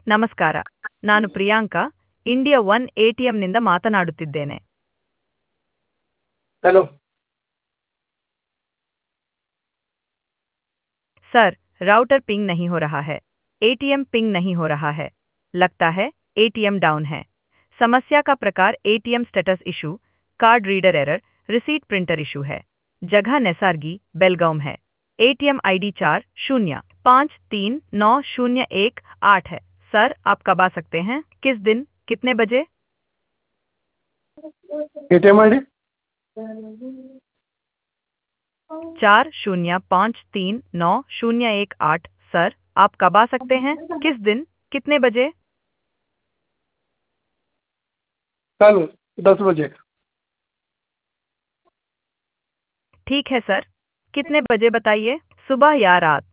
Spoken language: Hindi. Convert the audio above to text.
ನಮಸ್ಕಾರ. ನಾನು ಪ್ರಿಯಾಂಕಾ, ಇಂಡಿಯಾ ಒನ್ ಎಟಿಎಂನಿಂದ ಮಾತನಾಡುತ್ತಿದ್ದೇನೆ. हेलो। सर, राउटर पिंग नहीं हो रहा है. एटीएम पिंग नहीं हो रहा है. लगता है एटीएम डाउन है. समस्या का प्रकार ATM status issue, card reader error, receipt printer issue है. जगह नेसार्गी, बेलगाम है. एटीएम आईडी 40539018 है. सर, आप कब आ सकते हैं? किस दिन, कितने बजे? ATM ID 40539018. सर, आप कब आ सकते हैं? किस दिन, कितने बजे? कल 10 बजे। ठीक है सर. कितने बजे बताइए? सुबह या रात?